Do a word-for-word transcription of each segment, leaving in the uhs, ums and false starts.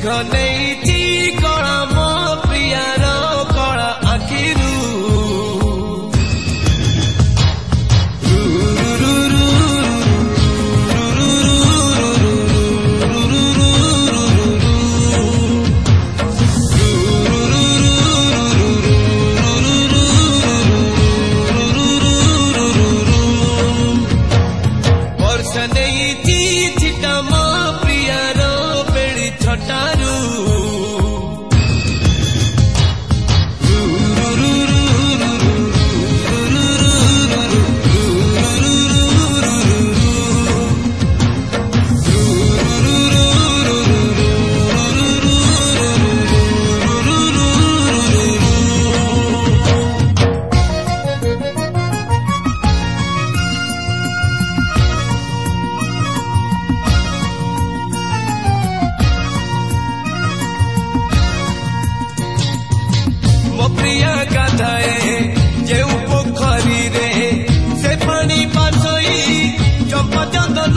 मेघ नहीं कला मो प्रियार कला आखिरू वर्षा नहीं छिटा मो प्रियार बेड़ी छटारू प्रिया गाधाए जे पोखरी रे से पानी पाछई चंपा चंदन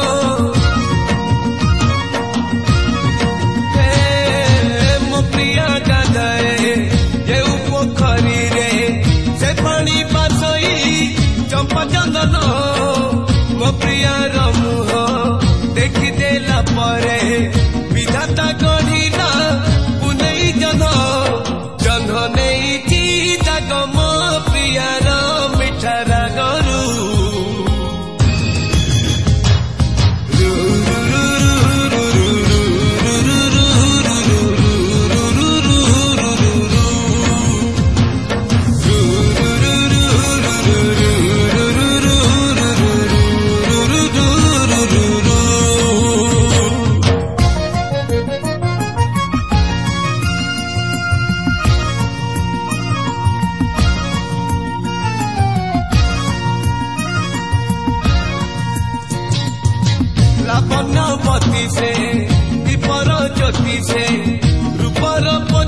मो प्रिया गाधाए जे पोखरी रे से पानी पाछई चंपा चंदन मो प्रिया मुह देखी देला परे विधाता गढ़िला पुनई जन जन नहीं जाग मो प्रियार मिठा रागरू लापन्नपति से दीपर ज्योति से रूपर